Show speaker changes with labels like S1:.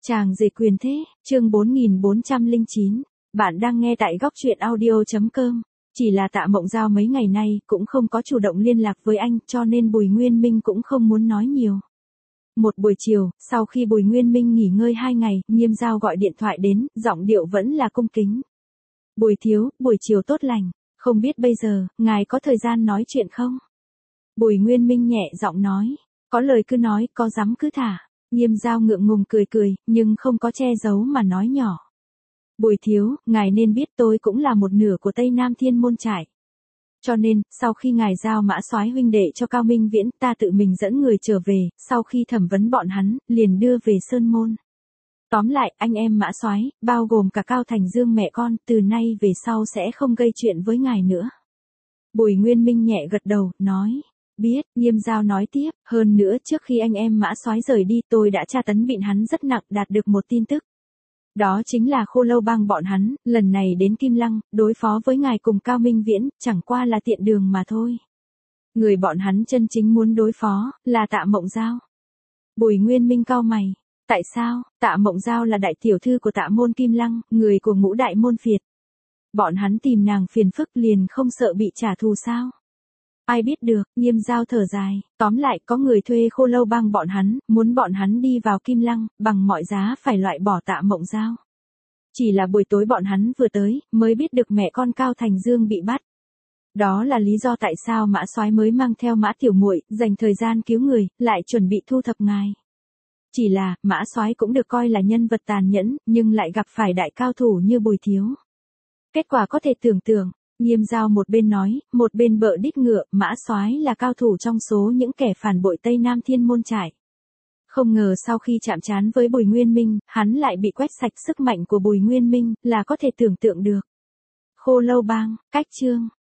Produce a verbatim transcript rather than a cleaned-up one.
S1: Chàng rể quyền thế, chương bốn nghìn bốn trăm lẻ chín. Bạn đang nghe tại góc truyện audio chấm com. Chỉ là Tạ Mộng Giao mấy ngày nay cũng không có chủ động liên lạc với anh, cho nên Bùi Nguyên Minh cũng không muốn nói nhiều. Một buổi chiều, sau khi Bùi Nguyên Minh nghỉ ngơi hai ngày, Nghiêm Giao gọi điện thoại đến, giọng điệu vẫn là cung kính. Bùi thiếu, buổi chiều tốt lành, không biết bây giờ, ngài có thời gian nói chuyện không? Bùi Nguyên Minh nhẹ giọng nói, có lời cứ nói, có dám cứ thả. Nghiêm Giao ngượng ngùng cười cười, nhưng không có che giấu mà nói nhỏ. Bùi thiếu, ngài nên biết tôi cũng là một nửa của Tây Nam Thiên Môn Trại. Cho nên, sau khi ngài giao Mã Soái huynh đệ cho Cao Minh Viễn, ta tự mình dẫn người trở về, sau khi thẩm vấn bọn hắn, liền đưa về Sơn Môn. Tóm lại, anh em Mã Soái, bao gồm cả Cao Thành Dương mẹ con, từ nay về sau sẽ không gây chuyện với ngài nữa. Bùi Nguyên Minh nhẹ gật đầu, nói. Biết, Nghiêm Giao nói tiếp, hơn nữa trước khi anh em Mã Soái rời đi tôi đã tra tấn vịn hắn rất nặng, đạt được một tin tức. Đó chính là Khô Lâu Bang bọn hắn, lần này đến Kim Lăng, đối phó với ngài cùng Cao Minh Viễn, chẳng qua là tiện đường mà thôi. Người bọn hắn chân chính muốn đối phó, là Tạ Mộng Giao. Bùi Nguyên Minh cau mày. Tại sao? Tạ Mộng Giao là đại tiểu thư của Tạ Môn Kim Lăng, người của ngũ đại môn phiệt. Bọn hắn tìm nàng phiền phức liền không sợ bị trả thù sao? Ai biết được, Nghiêm Giao thở dài, tóm lại có người thuê Khô Lâu Bang bọn hắn, muốn bọn hắn đi vào Kim Lăng, bằng mọi giá phải loại bỏ Tạ Mộng Giao. Chỉ là buổi tối bọn hắn vừa tới, mới biết được mẹ con Cao Thành Dương bị bắt. Đó là lý do tại sao Mã Soái mới mang theo Mã Tiểu Muội, dành thời gian cứu người, lại chuẩn bị thu thập ngài. Chỉ là, Mã Soái cũng được coi là nhân vật tàn nhẫn, nhưng lại gặp phải đại cao thủ như Bùi thiếu. Kết quả có thể tưởng tượng. Nghiêm Giao một bên nói, một bên bợ đít ngựa, Mã Soái là cao thủ trong số những kẻ phản bội Tây Nam Thiên Môn Trại. Không ngờ sau khi chạm trán với Bùi Nguyên Minh, hắn lại bị quét sạch sức mạnh của Bùi Nguyên Minh, là có thể tưởng tượng được. Khô Lâu Bang, cách chương.